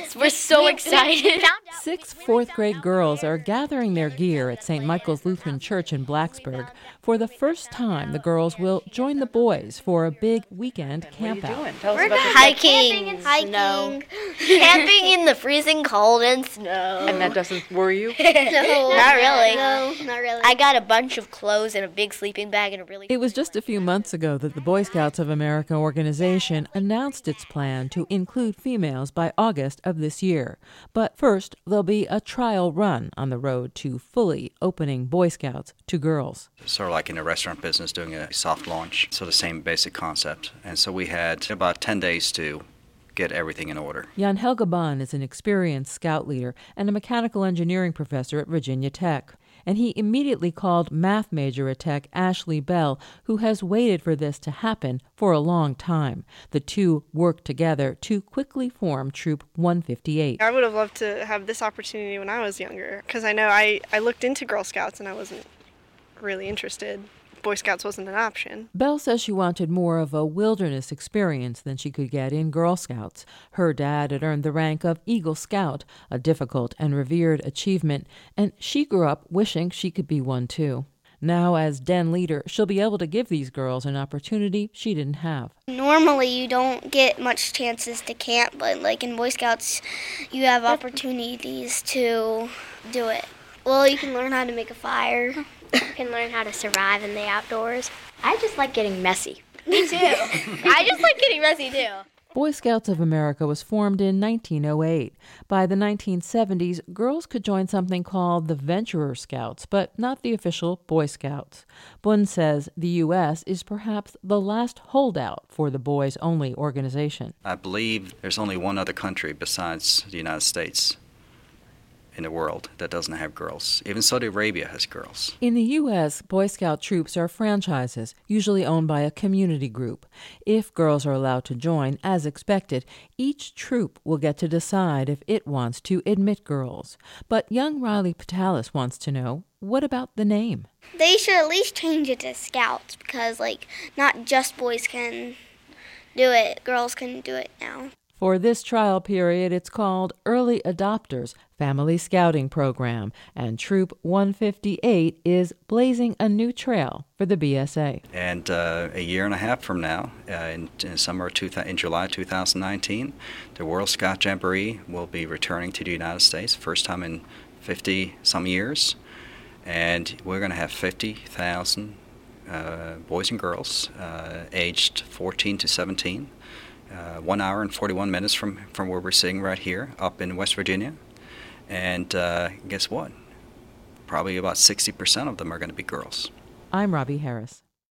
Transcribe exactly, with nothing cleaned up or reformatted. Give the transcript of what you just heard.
Yes, we're so excited. Six fourth-grade girls are gathering their gear at Saint Michael's Lutheran Church in Blacksburg. For the first time, the girls will join the boys for a big weekend campout. We're hiking, Hiking, snow, camping in the freezing cold and snow. And that doesn't worry you? No, Not really. No, not really. I got a bunch of clothes and a big sleeping bag and a really... It was just a few months ago that the Boy Scouts of America organization announced its plan to include females by August of this year. But first, there'll be a trial run on the road to fully opening Boy Scouts to girls. Sort of like in the restaurant business, doing a soft launch. So the same basic concept. And so we had about ten days to get everything in order. Jan Helge Bahn is an experienced scout leader and a mechanical engineering professor at Virginia Tech. And he immediately called math major at Tech Ashley Bell, who has waited for this to happen for a long time. The two worked together to quickly form Troop one fifty-eight. I would have loved to have this opportunity when I was younger, because I know I, I looked into Girl Scouts and I wasn't really interested. Boy Scouts wasn't an option. Belle says she wanted more of a wilderness experience than she could get in Girl Scouts. Her dad had earned the rank of Eagle Scout, a difficult and revered achievement, and she grew up wishing she could be one too. Now, as den leader, she'll be able to give these girls an opportunity she didn't have. Normally, you don't get much chances to camp, but like in Boy Scouts, you have opportunities to do it. Well, you can learn how to make a fire. You can learn how to survive in the outdoors. I just like getting messy. Me too. I just like getting messy, too. Boy Scouts of America was formed in nineteen oh eight. By the nineteen seventies, girls could join something called the Venturer Scouts, but not the official Boy Scouts. Bunn says the U S is perhaps the last holdout for the boys-only organization. I believe there's only one other country besides the United States in the world that doesn't have girls. Even Saudi Arabia has girls. In the U S, Boy Scout troops are franchises, usually owned by a community group. If girls are allowed to join, as expected, each troop will get to decide if it wants to admit girls. But young Riley Patalis wants to know, what about the name? They should at least change it to Scouts, because like not just boys can do it, girls can do it now. For this trial period, it's called Early Adopters Family Scouting Program, and Troop one fifty-eight is blazing a new trail for the B S A. And uh, a year and a half from now, uh, in, in summer two, in July two thousand nineteen, the World Scout Jamboree will be returning to the United States, first time in fifty some years, and we're going to have fifty thousand uh, boys and girls uh, aged fourteen to seventeen. Uh, one hour and forty-one minutes from, from where we're sitting right here up in West Virginia. And uh, guess what? Probably about sixty percent of them are going to be girls. I'm Robbie Harris.